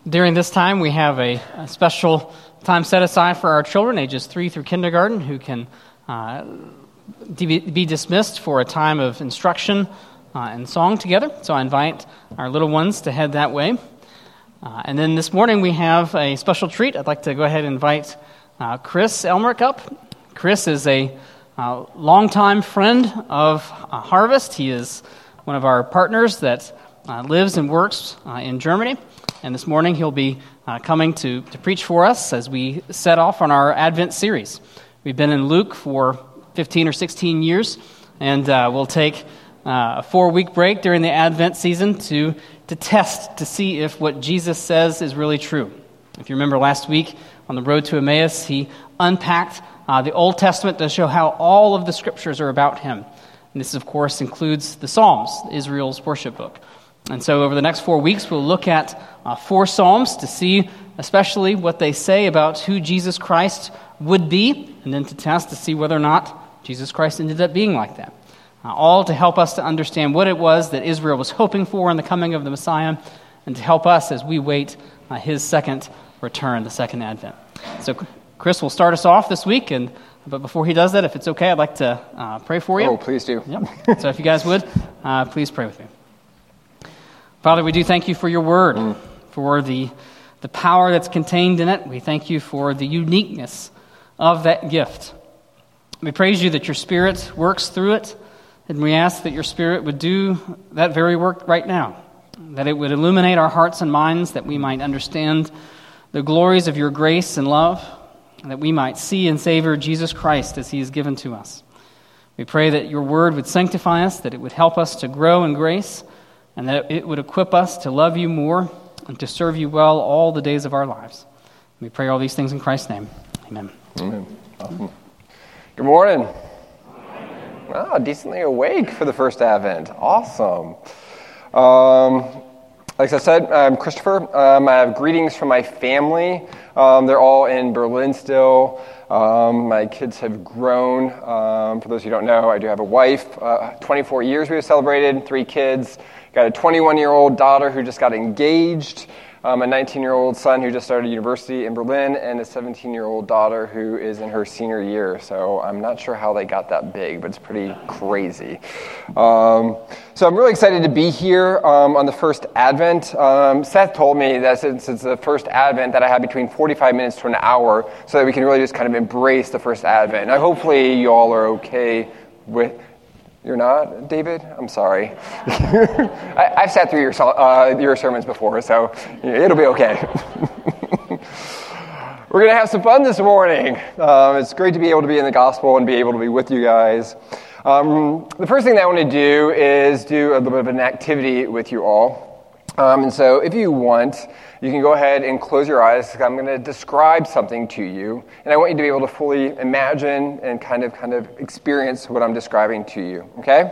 During this time, we have a special time set aside for our children, ages 3 through kindergarten, who can be dismissed for a time of instruction and song together. So I invite our little ones to head that way. And then this morning, we have a special treat. I'd like to go ahead and invite Chris Elmerick up. Chris is a longtime friend of Harvest. He is one of our partners that lives and works in Germany. And this morning he'll be coming to preach for us as we set off on our Advent series. We've been in Luke for 15 or 16 years, and we'll take a 4-week break during the Advent season to test to see if what Jesus says is really true. If you remember last week on the road to Emmaus, he unpacked the Old Testament to show how all of the scriptures are about him. And this, of course, includes the Psalms, Israel's worship book. And so over the next 4 weeks, we'll look at 4 Psalms to see especially what they say about who Jesus Christ would be, and then to test to see whether or not Jesus Christ ended up being like that. All to help us to understand what it was that Israel was hoping for in the coming of the Messiah, and to help us as we wait his second return, the second Advent. So Chris will start us off this week, but before he does that, if it's okay, I'd like to pray for you. Oh, please do. Yep. So if you guys would, please pray with me. Father, we do thank you for your word, for the power that's contained in it. We thank you for the uniqueness of that gift. We praise you that your Spirit works through it, and we ask that your Spirit would do that very work right now, that it would illuminate our hearts and minds, that we might understand the glories of your grace and love, and that we might see and savor Jesus Christ as he is given to us. We pray that your word would sanctify us, that it would help us to grow in grace, and that it would equip us to love you more and to serve you well all the days of our lives. We pray all these things in Christ's name. Amen. Amen. Awesome. Good morning. Wow, decently awake for the first Advent. Awesome. Like I said, I'm Christopher. I have greetings from my family. They're all in Berlin still. My kids have grown. For those who don't know, I do have a wife. 24 years we have celebrated, 3 kids. Got a 21-year-old daughter who just got engaged, a 19-year-old son who just started university in Berlin, and a 17-year-old daughter who is in her senior year. So I'm not sure how they got that big, but it's pretty crazy. So I'm really excited to be here on the first Advent. Seth told me that since it's the first Advent that I have between 45 minutes to an hour so that we can really just kind of embrace the first Advent. Now, hopefully you all are okay with... You're not, David? I'm sorry. I've sat through your sermons before, so it'll be okay. We're going to have some fun this morning. It's great to be able to be in the gospel and be able to be with you guys. The first thing that I want to do is do a little bit of an activity with you all. And so if you want, you can go ahead and close your eyes. I'm going to describe something to you, and I want you to be able to fully imagine and kind of experience what I'm describing to you, okay?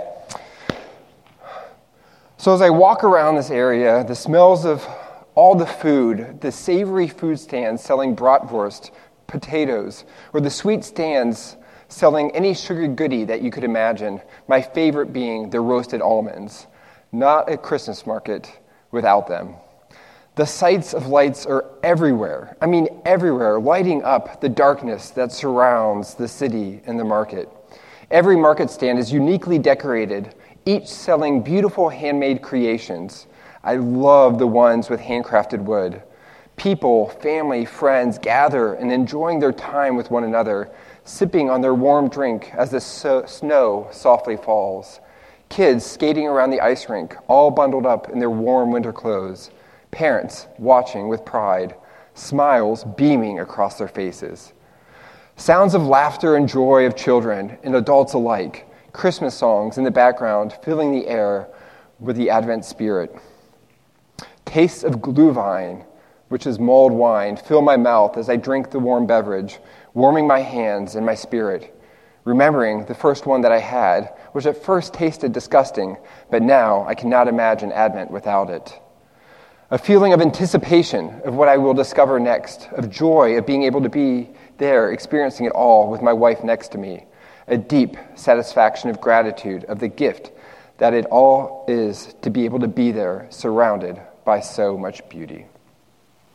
So as I walk around this area, the smells of all the food, the savory food stands selling bratwurst, potatoes, or the sweet stands selling any sugar goodie that you could imagine, my favorite being the roasted almonds. Not a Christmas market without them. The sights of lights are everywhere. I mean everywhere, lighting up the darkness that surrounds the city and the market. Every market stand is uniquely decorated, each selling beautiful handmade creations. I love the ones with handcrafted wood. People, family, friends gather and enjoying their time with one another, sipping on their warm drink as the snow softly falls. Kids skating around the ice rink, all bundled up in their warm winter clothes. Parents watching with pride, smiles beaming across their faces. Sounds of laughter and joy of children and adults alike. Christmas songs in the background filling the air with the Advent spirit. Tastes of Glühwein, which is mulled wine, fill my mouth as I drink the warm beverage, warming my hands and my spirit. Remembering the first one that I had, which at first tasted disgusting, but now I cannot imagine Advent without it. A feeling of anticipation of what I will discover next, of joy of being able to be there, experiencing it all with my wife next to me. A deep satisfaction of gratitude of the gift that it all is to be able to be there, surrounded by so much beauty.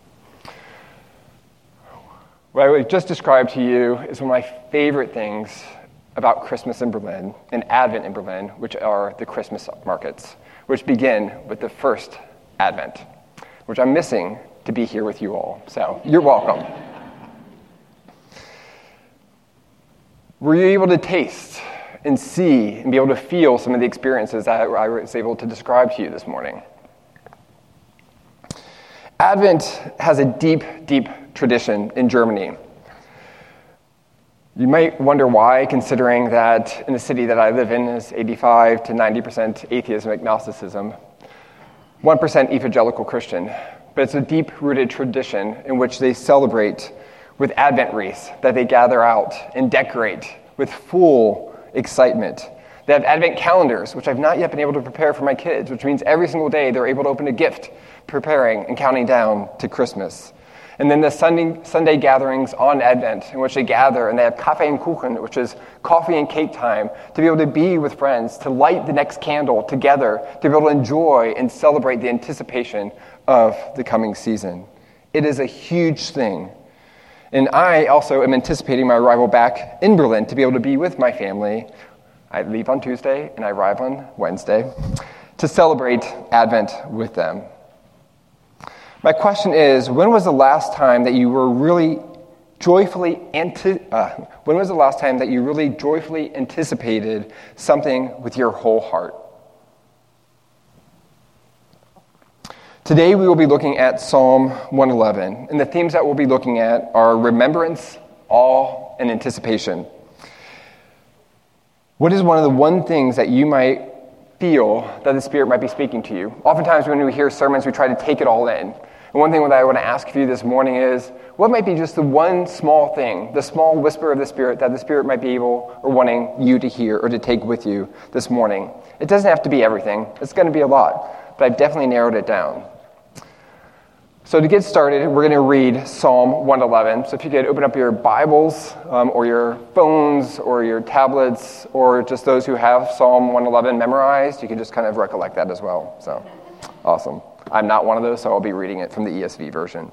What I just described to you is one of my favorite things about Christmas in Berlin and Advent in Berlin, which are the Christmas markets, which begin with the first Advent, which I'm missing to be here with you all. So you're welcome. Were you able to taste and see and be able to feel some of the experiences that I was able to describe to you this morning? Advent has a deep, deep tradition in Germany. You might wonder why, considering that in the city that I live in is 85 to 90% atheism, agnosticism, 1% evangelical Christian. But it's a deep-rooted tradition in which they celebrate with Advent wreaths that they gather out and decorate with full excitement. They have Advent calendars, which I've not yet been able to prepare for my kids, which means every single day they're able to open a gift, preparing and counting down to Christmas. And then the Sunday gatherings on Advent, in which they gather and they have Kaffee und Kuchen, which is coffee and cake time, to be able to be with friends, to light the next candle together, to be able to enjoy and celebrate the anticipation of the coming season. It is a huge thing. And I also am anticipating my arrival back in Berlin to be able to be with my family. I leave on Tuesday and I arrive on Wednesday to celebrate Advent with them. My question is, when was the last time that you were really joyfully anticipated something with your whole heart? Today we will be looking at Psalm 111, and the themes that we'll be looking at are remembrance, awe, and anticipation. What is one things that you might feel that the Spirit might be speaking to you? Oftentimes when we hear sermons, we try to take it all in. And one thing that I want to ask of you this morning is, what might be just the one small thing, the small whisper of the Spirit that the Spirit might be able or wanting you to hear or to take with you this morning? It doesn't have to be everything. It's going to be a lot, but I've definitely narrowed it down. So to get started, we're going to read Psalm 111. So if you could open up your Bibles or your phones or your tablets or just those who have Psalm 111 memorized, you can just kind of recollect that as well. So awesome. I'm not one of those, so I'll be reading it from the ESV version.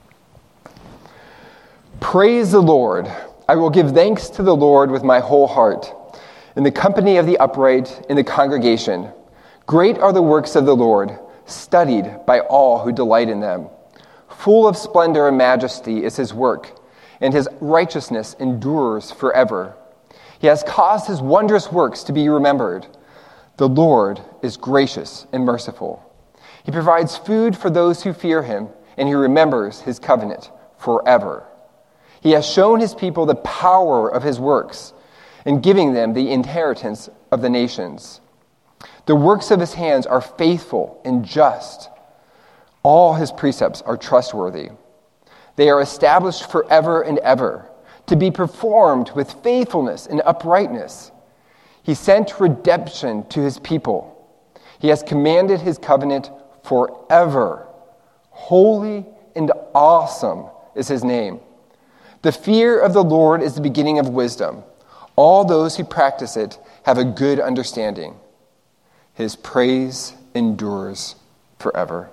Praise the Lord. I will give thanks to the Lord with my whole heart. In the company of the upright, in the congregation. Great are the works of the Lord, studied by all who delight in them. Full of splendor and majesty is his work, and his righteousness endures forever. He has caused his wondrous works to be remembered. The Lord is gracious and merciful. He provides food for those who fear him, and he remembers his covenant forever. He has shown his people the power of his works, in giving them the inheritance of the nations. The works of his hands are faithful and just. All his precepts are trustworthy. They are established forever and ever, to be performed with faithfulness and uprightness. He sent redemption to his people. He has commanded his covenant forever. Holy and awesome is his name. The fear of the Lord is the beginning of wisdom. All those who practice it have a good understanding. His praise endures forever.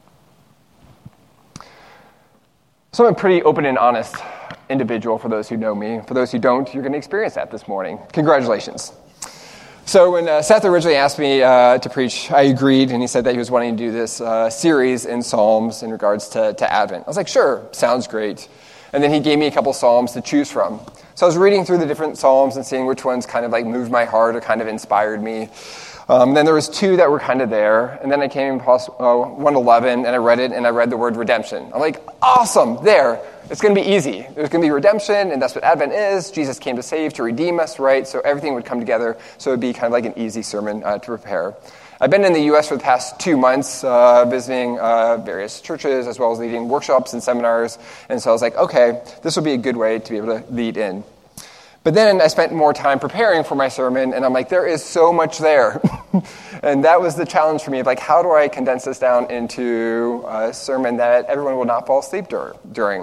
So I'm a pretty open and honest individual for those who know me. For those who don't, you're going to experience that this morning. Congratulations. So when Seth originally asked me to preach, I agreed, and he said that he was wanting to do this series in Psalms in regards to Advent. I was like, sure, sounds great. And then he gave me a couple Psalms to choose from. So I was reading through the different Psalms and seeing which ones kind of like moved my heart or kind of inspired me. Then there was two that were kind of there, and then I came across 111, and I read it, and I read the word redemption. I'm like, awesome, there. It's going to be easy. There's going to be redemption, and that's what Advent is. Jesus came to save, to redeem us, right? So everything would come together, so it would be kind of like an easy sermon to prepare. I've been in the U.S. for the past 2 months, visiting various churches, as well as leading workshops and seminars, and so I was like, okay, this will be a good way to be able to lead in. But then I spent more time preparing for my sermon, and I'm like, there is so much there. And that was the challenge for me of like, how do I condense this down into a sermon that everyone will not fall asleep during?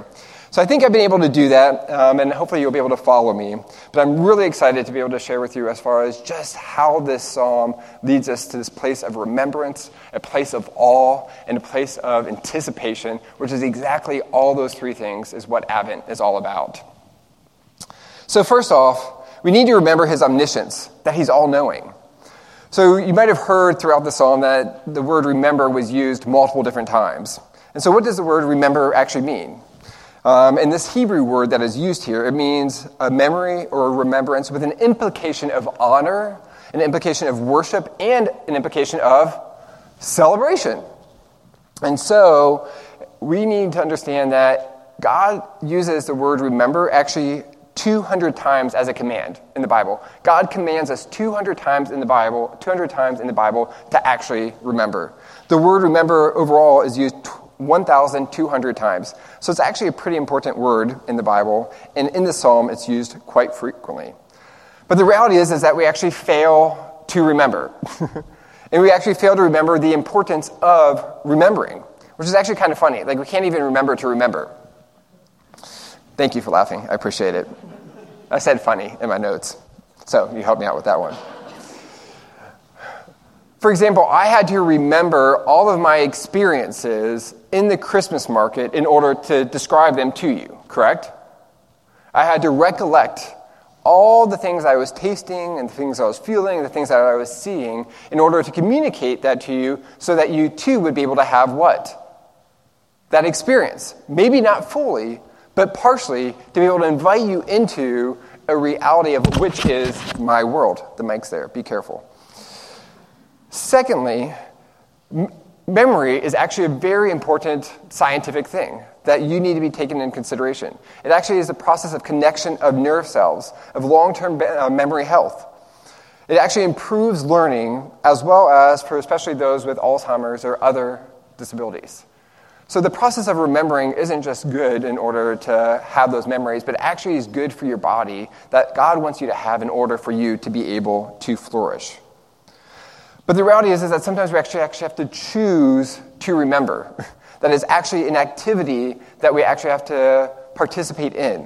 So I think I've been able to do that, and hopefully you'll be able to follow me. But I'm really excited to be able to share with you as far as just how this psalm leads us to this place of remembrance, a place of awe, and a place of anticipation, which is exactly all those three things is what Advent is all about. So first off, we need to remember his omniscience, that he's all-knowing. So you might have heard throughout the psalm that the word remember was used multiple different times. And so what does the word remember actually mean? And this Hebrew word that is used here, it means a memory or a remembrance with an implication of honor, an implication of worship, and an implication of celebration. And so we need to understand that God uses the word remember actually 200 times as a command in the Bible. God commands us 200 times in the Bible to actually remember. The word remember overall is used 1,200 times. So it's actually a pretty important word in the Bible, and in the Psalm it's used quite frequently. But the reality is that we actually fail to remember. And we actually fail to remember the importance of remembering, which is actually kind of funny. Like, we can't even remember to remember. Thank you for laughing. I appreciate it. I said funny in my notes, so you helped me out with that one. For example, I had to remember all of my experiences in the Christmas market in order to describe them to you, correct? I had to recollect all the things I was tasting and the things I was feeling and the things that I was seeing in order to communicate that to you so that you too would be able to have what? That experience. Maybe not fully, but partially to be able to invite you into a reality of which is my world. The mic's there. Be careful. Secondly, memory is actually a very important scientific thing that you need to be taken into consideration. It actually is a process of connection of nerve cells, of long-term memory health. It actually improves learning as well as for especially those with Alzheimer's or other disabilities. So the process of remembering isn't just good in order to have those memories, but actually is good for your body that God wants you to have in order for you to be able to flourish. But the reality is that sometimes we actually have to choose to remember. That is actually an activity that we actually have to participate in.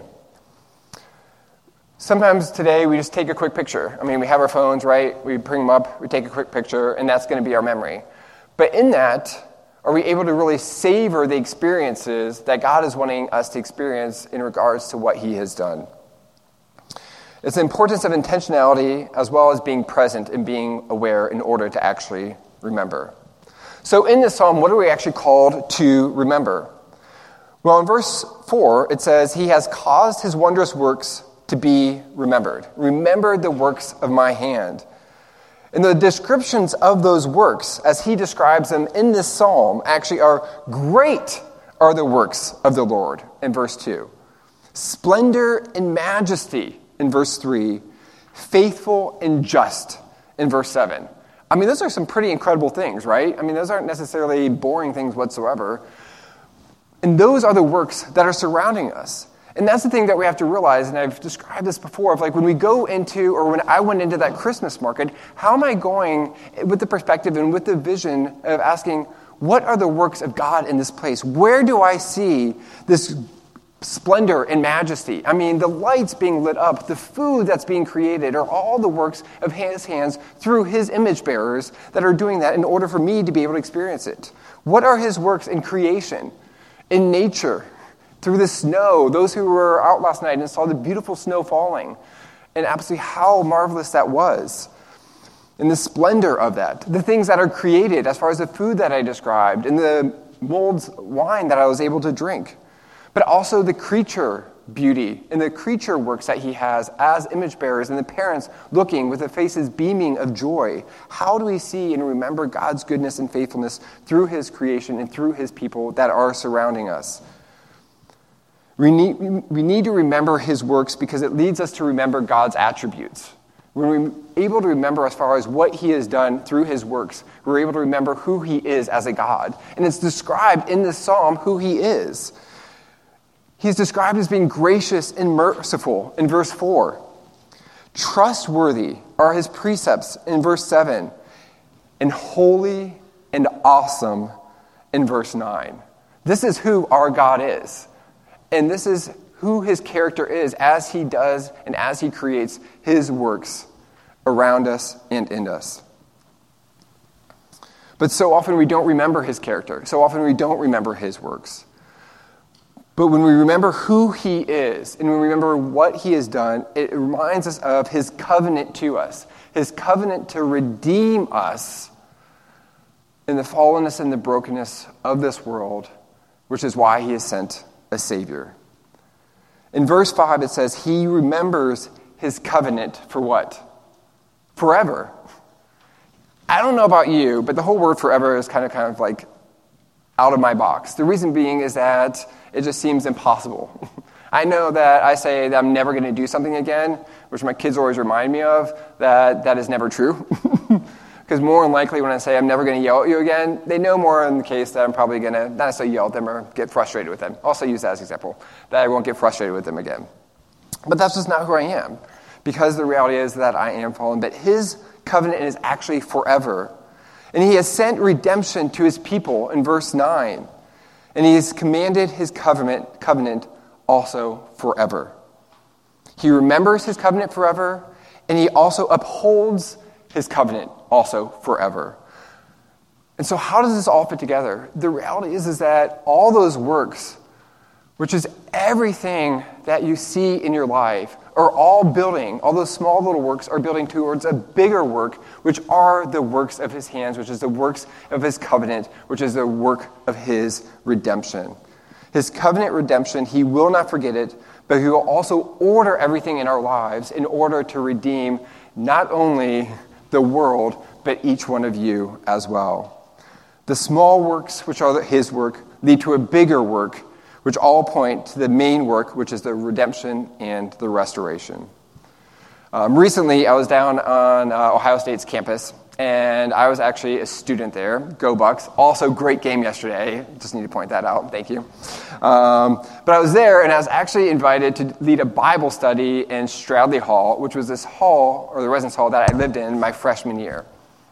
Sometimes today we just take a quick picture. I mean, we have our phones, right? We bring them up, we take a quick picture, and that's going to be our memory. But in that, are we able to really savor the experiences that God is wanting us to experience in regards to what he has done? It's the importance of intentionality as well as being present and being aware in order to actually remember. So in this psalm, what are we actually called to remember? Well, in verse 4, it says, he has caused his wondrous works to be remembered. Remember the works of my hand. And the descriptions of those works, as he describes them in this psalm, actually are great are the works of the Lord in verse 2. Splendor and majesty in verse 3. Faithful and just in verse 7. I mean, those are some pretty incredible things, right? I mean, those aren't necessarily boring things whatsoever. And those are the works that are surrounding us. And that's the thing that we have to realize, and I've described this before, of like when we go into, or when I went into that Christmas market, how am I going with the perspective and with the vision of asking, what are the works of God in this place? Where do I see this splendor and majesty? I mean, the lights being lit up, the food that's being created, are all the works of his hands through his image bearers that are doing that in order for me to be able to experience it. What are his works in creation, in nature, through the snow? Those who were out last night and saw the beautiful snow falling, and absolutely how marvelous that was. And the splendor of that. The things that are created as far as the food that I described, and the mulled wine that I was able to drink. But also the creature beauty and the creature works that he has as image bearers and the parents looking with the faces beaming of joy. How do we see and remember God's goodness and faithfulness through his creation and through his people that are surrounding us? We need to remember his works because it leads us to remember God's attributes. When we're able to remember as far as what he has done through his works, we're able to remember who he is as a God. And it's described in this psalm who he is. He's described as being gracious and merciful in verse 4. Trustworthy are his precepts in verse 7. And holy and awesome in verse 9. This is who our God is. And this is who his character is as he does and as he creates his works around us and in us. But so often we don't remember his character. So often we don't remember his works. But when we remember who he is and we remember what he has done, it reminds us of his covenant to us, his covenant to redeem us in the fallenness and the brokenness of this world, which is why he has sent a Savior. In verse 5, it says, he remembers his covenant for what? Forever. I don't know about you, but the whole word forever is kind of like out of my box. The reason being is that it just seems impossible. I know that I say that I'm never going to do something again, which my kids always remind me of, that is never true. Because more than likely when I say I'm never going to yell at you again, they know more in the case that I'm probably going to not necessarily yell at them or get frustrated with them. Also use that as an example, that I won't get frustrated with them again. But that's just not who I am. Because the reality is that I am fallen. But his covenant is actually forever. And he has sent redemption to his people in verse 9. And he has commanded his covenant also forever. He remembers his covenant forever, and he also upholds his covenant also forever. And so how does this all fit together? The reality is that all those works, which is everything that you see in your life, are all those small little works are building towards a bigger work, which are the works of his hands, which is the works of his covenant, which is the work of his redemption. His covenant redemption, he will not forget it, but he will also order everything in our lives in order to redeem not only the world, but each one of you as well. The small works, which are his work, lead to a bigger work, which all point to the main work, which is the redemption and the restoration. Recently, I was down on Ohio State's campus, and I was actually a student there. Go Bucks. Also, great game yesterday. Just need to point that out. Thank you. But I was there, and I was actually invited to lead a Bible study in Stradley Hall, which was this hall, or the residence hall, that I lived in my freshman year.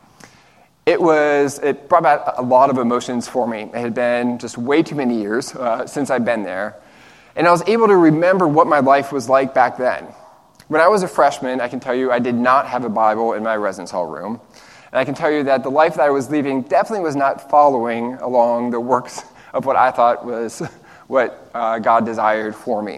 It brought about a lot of emotions for me. It had been just way too many years since I'd been there. And I was able to remember what my life was like back then. When I was a freshman, I can tell you I did not have a Bible in my residence hall room. And I can tell you that the life that I was leading definitely was not following along the works of what I thought was what God desired for me.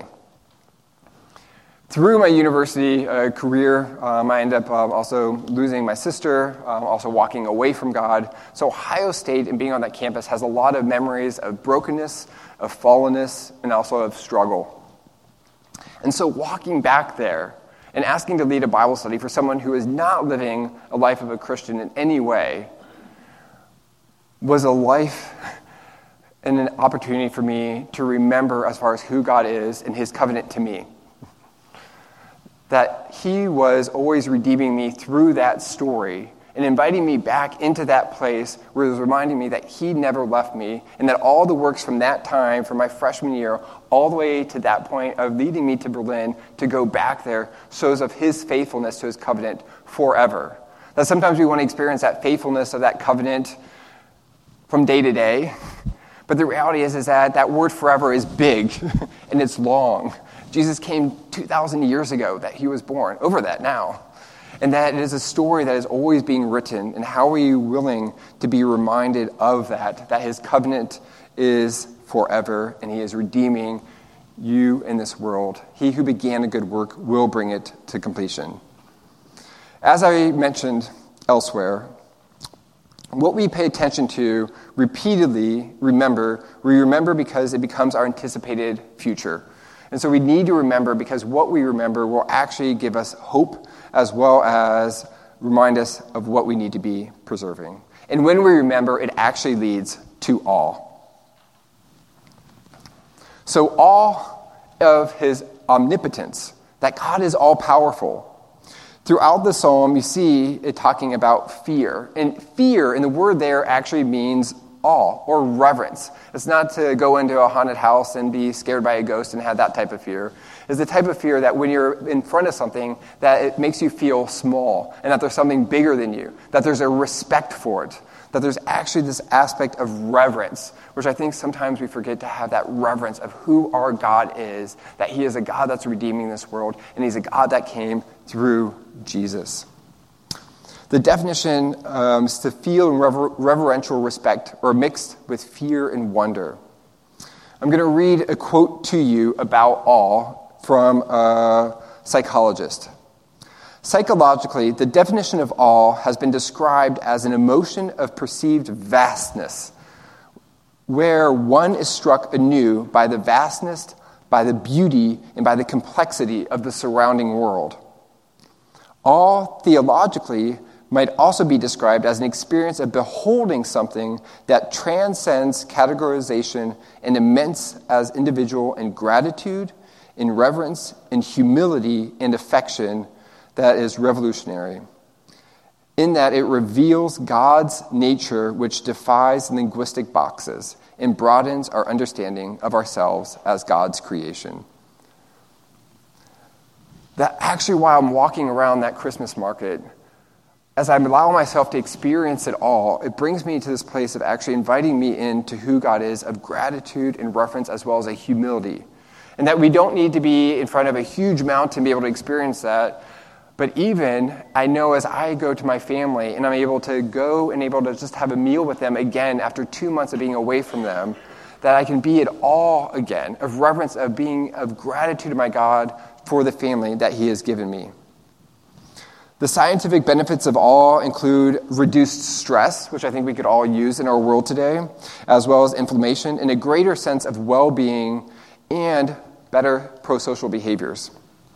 Through my university career, I ended up also losing my sister, also walking away from God. So Ohio State and being on that campus has a lot of memories of brokenness, of fallenness, and also of struggle. And so walking back there and asking to lead a Bible study for someone who is not living a life of a Christian in any way was a life and an opportunity for me to remember as far as who God is and his covenant to me. That he was always redeeming me through that story and inviting me back into that place where he was reminding me that he never left me and that all the works from that time, from my freshman year, all the way to that point of leading me to Berlin to go back there shows of his faithfulness to his covenant forever. That sometimes we want to experience that faithfulness of that covenant from day to day, but the reality is that word forever is big and it's long. Jesus came 2,000 years ago that he was born, over that now. And that it is a story that is always being written. And how are you willing to be reminded of that his covenant is forever and he is redeeming you in this world. He who began a good work will bring it to completion. As I mentioned elsewhere, what we pay attention to repeatedly we remember because it becomes our anticipated future. And so we need to remember because what we remember will actually give us hope as well as remind us of what we need to be preserving. And when we remember, it actually leads to awe. So awe of his omnipotence, that God is all-powerful. Throughout the psalm, you see it talking about fear. And fear, in the word there, actually means awe or reverence. It's not to go into a haunted house and be scared by a ghost and have that type of fear. It's the type of fear that when you're in front of something, that it makes you feel small and that there's something bigger than you, that there's a respect for it, that there's actually this aspect of reverence, which I think sometimes we forget to have that reverence of who our God is, that he is a God that's redeeming this world, and he's a God that came through Jesus. The definition is to feel in reverential respect or mixed with fear and wonder. I'm going to read a quote to you about awe from a psychologist. Psychologically, the definition of awe has been described as an emotion of perceived vastness, where one is struck anew by the vastness, by the beauty, and by the complexity of the surrounding world. Awe, theologically, might also be described as an experience of beholding something that transcends categorization and immense as individual in gratitude, in reverence, in humility, and affection that is revolutionary. In that it reveals God's nature, which defies linguistic boxes and broadens our understanding of ourselves as God's creation. That actually, while I'm walking around that Christmas market, as I allow myself to experience it all, it brings me to this place of actually inviting me into who God is, of gratitude and reverence, as well as a humility. And that we don't need to be in front of a huge mountain to be able to experience that. But even, I know as I go to my family and I'm able to go and able to just have a meal with them again after 2 months of being away from them, that I can be at awe again, of reverence, of being of gratitude to my God for the family that he has given me. The scientific benefits of awe include reduced stress, which I think we could all use in our world today, as well as inflammation, and a greater sense of well-being and better pro-social behaviors.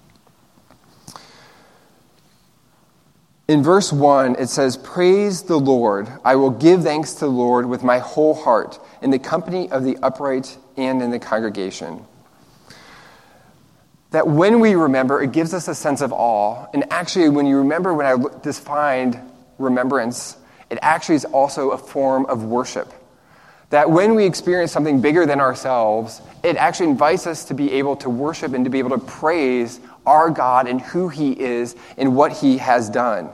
In verse 1, it says, "Praise the Lord. I will give thanks to the Lord with my whole heart, in the company of the upright and in the congregation." That when we remember, it gives us a sense of awe. And actually, when you remember, when I defined remembrance, it actually is also a form of worship. That when we experience something bigger than ourselves, it actually invites us to be able to worship and to be able to praise our God and who he is and what he has done.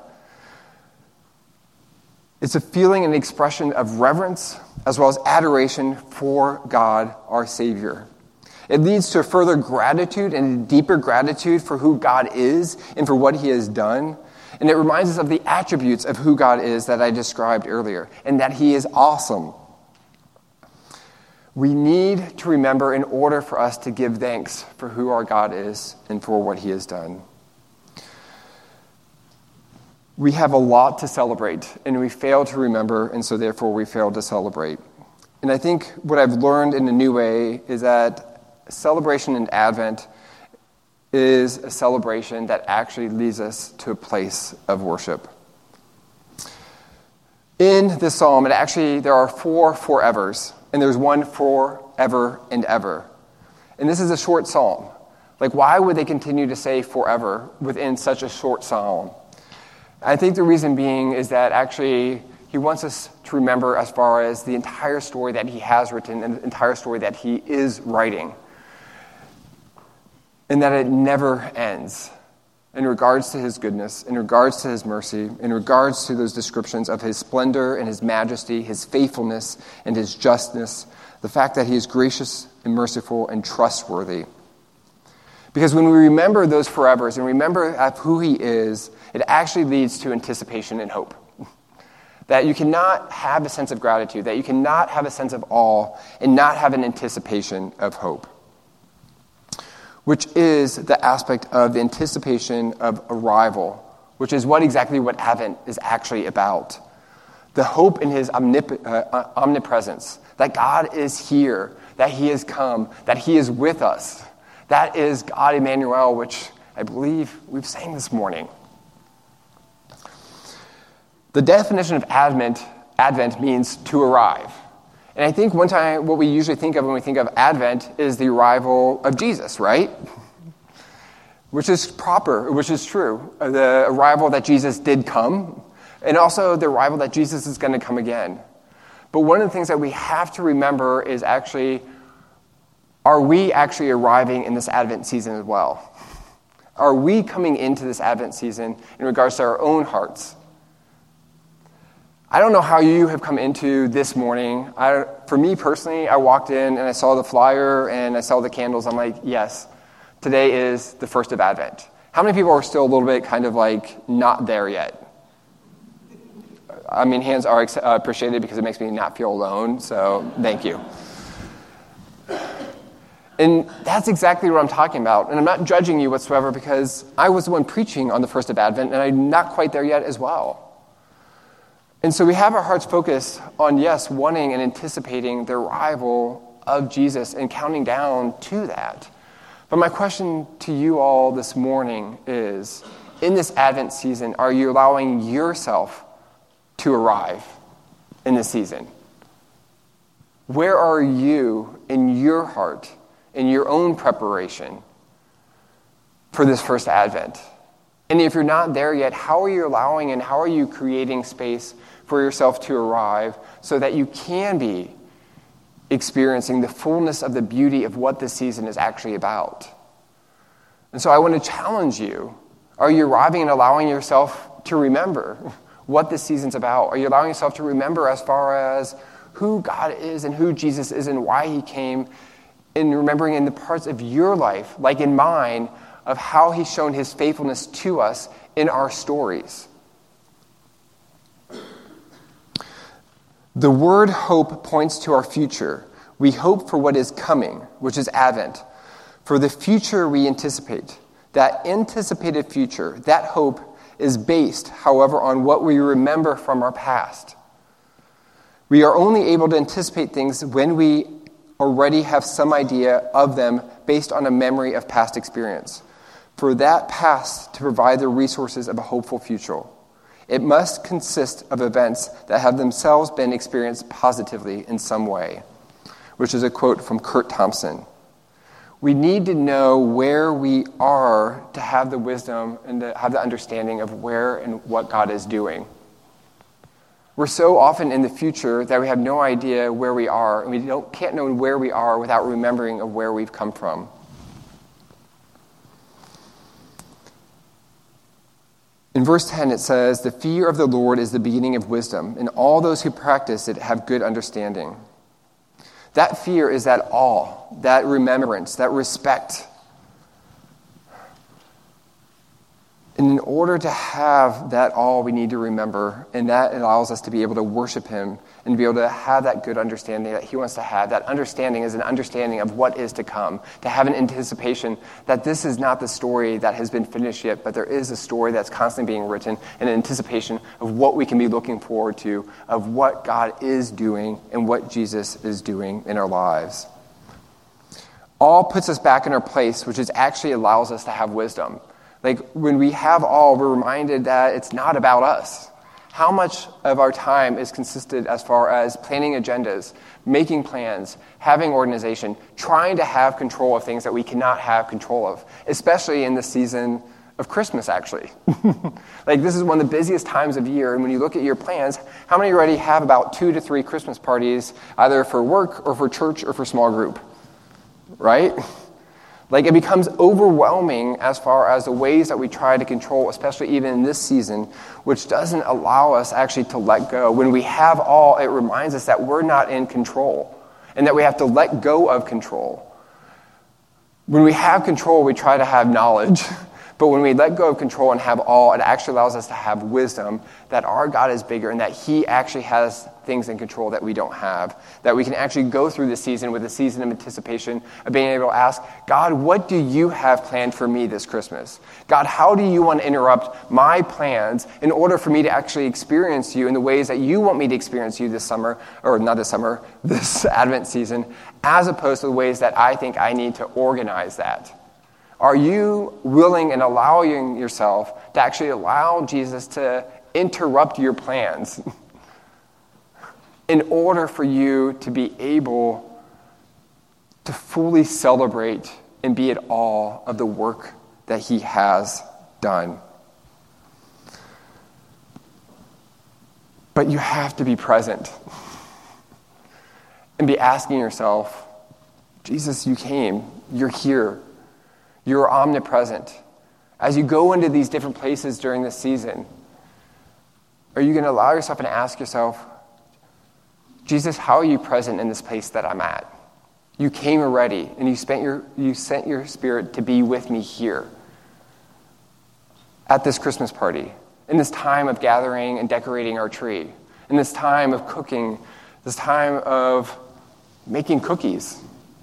It's a feeling and expression of reverence as well as adoration for God, our Savior. It leads to a further gratitude and a deeper gratitude for who God is and for what he has done. And it reminds us of the attributes of who God is that I described earlier, and that he is awesome. We need to remember in order for us to give thanks for who our God is and for what he has done. We have a lot to celebrate, and we fail to remember, and so therefore we fail to celebrate. And I think what I've learned in a new way is that celebration in Advent is a celebration that actually leads us to a place of worship. In this psalm, there are 4 forevers, and there's one forever and ever. And this is a short psalm. Like, why would they continue to say forever within such a short psalm? I think the reason being is that actually he wants us to remember as far as the entire story that he has written and the entire story that he is writing. And that it never ends in regards to his goodness, in regards to his mercy, in regards to those descriptions of his splendor and his majesty, his faithfulness and his justness, the fact that he is gracious and merciful and trustworthy. Because when we remember those forevers and remember who he is, it actually leads to anticipation and hope. That you cannot have a sense of gratitude, that you cannot have a sense of awe and not have an anticipation of hope. Which is the aspect of the anticipation of arrival, which is what Advent is actually about. The hope in his omnipresence, that God is here, that he has come, that he is with us. That is God Emmanuel, which I believe we've sang this morning. The definition of Advent means to arrive. And I think one time what we usually think of when we think of Advent is the arrival of Jesus, right? Which is proper, which is true. The arrival that Jesus did come, and also the arrival that Jesus is going to come again. But one of the things that we have to remember is actually, are we actually arriving in this Advent season as well? Are we coming into this Advent season in regards to our own hearts? I don't know how you have come into this morning. For me personally, I walked in and I saw the flyer and I saw the candles. I'm like, yes, today is the first of Advent. How many people are still a little bit kind of like not there yet? I mean, hands are appreciated because it makes me not feel alone, so thank you. And that's exactly what I'm talking about. And I'm not judging you whatsoever because I was the one preaching on the first of Advent, and I'm not quite there yet as well. And so we have our hearts focused on, yes, wanting and anticipating the arrival of Jesus and counting down to that. But my question to you all this morning is, in this Advent season, are you allowing yourself to arrive in this season? Where are you in your heart, in your own preparation for this first Advent? And if you're not there yet, how are you allowing and how are you creating space for yourself to arrive so that you can be experiencing the fullness of the beauty of what this season is actually about? And so I want to challenge you. Are you arriving and allowing yourself to remember what this season's about? Are you allowing yourself to remember as far as who God is and who Jesus is and why he came, and remembering in the parts of your life, like in mine, of how he's shown his faithfulness to us in our stories? The word hope points to our future. We hope for what is coming, which is Advent. For the future we anticipate. That anticipated future, that hope, is based, however, on what we remember from our past. We are only able to anticipate things when we already have some idea of them based on a memory of past experience. For that past to provide the resources of a hopeful future, it must consist of events that have themselves been experienced positively in some way, which is a quote from Kurt Thompson. We need to know where we are to have the wisdom and to have the understanding of where and what God is doing. We're so often in the future that we have no idea where we are, and we can't know where we are without remembering of where we've come from. In verse 10 it says, "The fear of the Lord is the beginning of wisdom, and all those who practice it have good understanding." That fear is that awe, that remembrance, that respect. And in order to have that awe, we need to remember, and that allows us to be able to worship him and be able to have that good understanding that he wants to have. That understanding is an understanding of what is to come, to have an anticipation that this is not the story that has been finished yet, but there is a story that's constantly being written, and an anticipation of what we can be looking forward to, of what God is doing and what Jesus is doing in our lives. All puts us back in our place, which is actually allows us to have wisdom. Like, when we have all, we're reminded that it's not about us. How much of our time is consisted as far as planning agendas, making plans, having organization, trying to have control of things that we cannot have control of, especially in the season of Christmas, actually. Like, this is one of the busiest times of year, and when you look at your plans, how many already have about 2 to 3 Christmas parties, either for work or for church or for small group? Right? Like, it becomes overwhelming as far as the ways that we try to control, especially even in this season, which doesn't allow us actually to let go. When we have all, it reminds us that we're not in control and that we have to let go of control. When we have control, we try to have knowledge. But when we let go of control and have all, it actually allows us to have wisdom that our God is bigger and that he actually has things in control that we don't have. That we can actually go through the season with a season of anticipation of being able to ask, God, what do you have planned for me this Christmas? God, how do you want to interrupt my plans in order for me to actually experience you in the ways that you want me to experience you this summer, or not this summer, this Advent season, as opposed to the ways that I think I need to organize that? Are you willing and allowing yourself to actually allow Jesus to interrupt your plans in order for you to be able to fully celebrate and be at awe of the work that he has done? But you have to be present. and be asking yourself, Jesus, you came, you're here, you're omnipresent. As you go into these different places during this season, are you going to allow yourself and ask yourself, Jesus, how are you present in this place that I'm at? You came already, and you sent your Spirit to be with me here at this Christmas party, in this time of gathering and decorating our tree, in this time of cooking, this time of making cookies.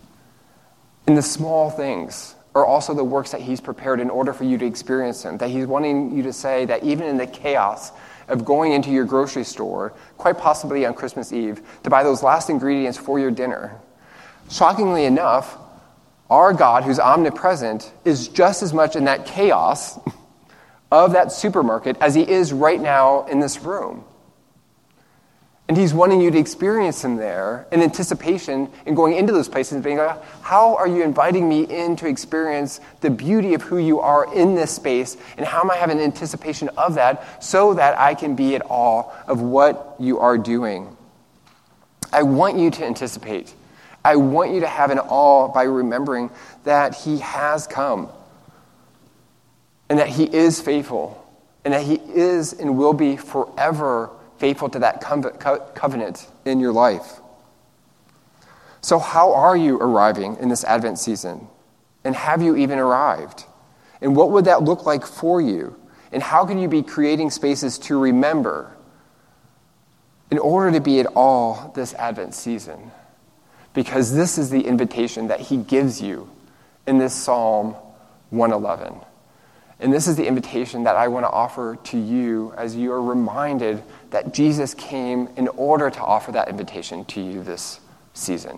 In the small things are also the works that he's prepared in order for you to experience him, that he's wanting you to say that even in the chaos of going into your grocery store, quite possibly on Christmas Eve, to buy those last ingredients for your dinner, shockingly enough, our God, who's omnipresent, is just as much in that chaos of that supermarket as he is right now in this room. And he's wanting you to experience him there in anticipation and going into those places and being like, how are you inviting me in to experience the beauty of who you are in this space, and how am I having anticipation of that so that I can be at awe of what you are doing? I want you to anticipate. I want you to have an awe by remembering that he has come, and that he is faithful, and that he is and will be forever faithful to that covenant in your life. So how are you arriving in this Advent season? And have you even arrived? And what would that look like for you? And how can you be creating spaces to remember in order to be at all this Advent season? Because this is the invitation that he gives you in this Psalm 111. And this is the invitation that I want to offer to you as you are reminded that Jesus came in order to offer that invitation to you this season.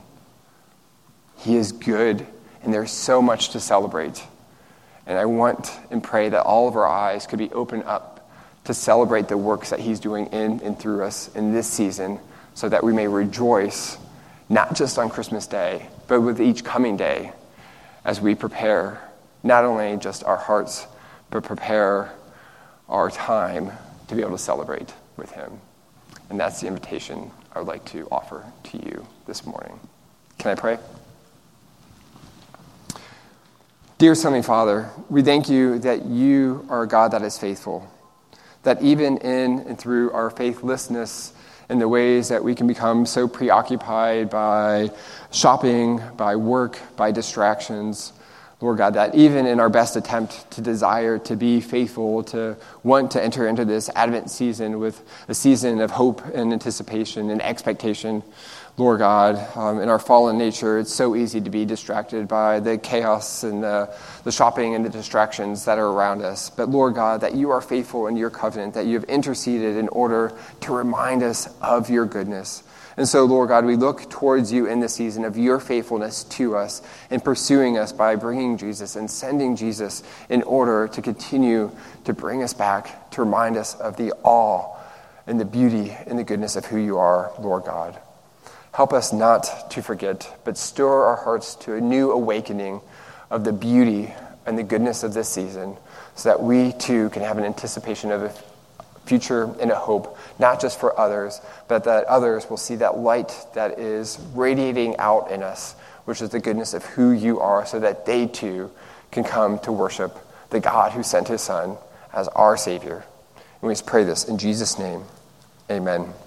He is good, and there's so much to celebrate. And I want and pray that all of our eyes could be opened up to celebrate the works that he's doing in and through us in this season, so that we may rejoice not just on Christmas Day, but with each coming day as we prepare not only just our hearts, but prepare our time to be able to celebrate with him. And that's the invitation I would like to offer to you this morning. Can I pray? Dear Heavenly Father, we thank you that you are a God that is faithful, that even in and through our faithlessness and the ways that we can become so preoccupied by shopping, by work, by distractions, Lord God, that even in our best attempt to desire to be faithful, to want to enter into this Advent season with a season of hope and anticipation and expectation, Lord God, in our fallen nature, it's so easy to be distracted by the chaos and the shopping and the distractions that are around us. But Lord God, that you are faithful in your covenant, that you have interceded in order to remind us of your goodness. And so, Lord God, we look towards you in this season of your faithfulness to us and pursuing us by bringing Jesus and sending Jesus in order to continue to bring us back, to remind us of the awe and the beauty and the goodness of who you are, Lord God. Help us not to forget, but stir our hearts to a new awakening of the beauty and the goodness of this season, so that we too can have an anticipation of a future and a hope, not just for others, but that others will see that light that is radiating out in us, which is the goodness of who you are, so that they too can come to worship the God who sent his Son as our Savior. And we pray this in Jesus' name. Amen.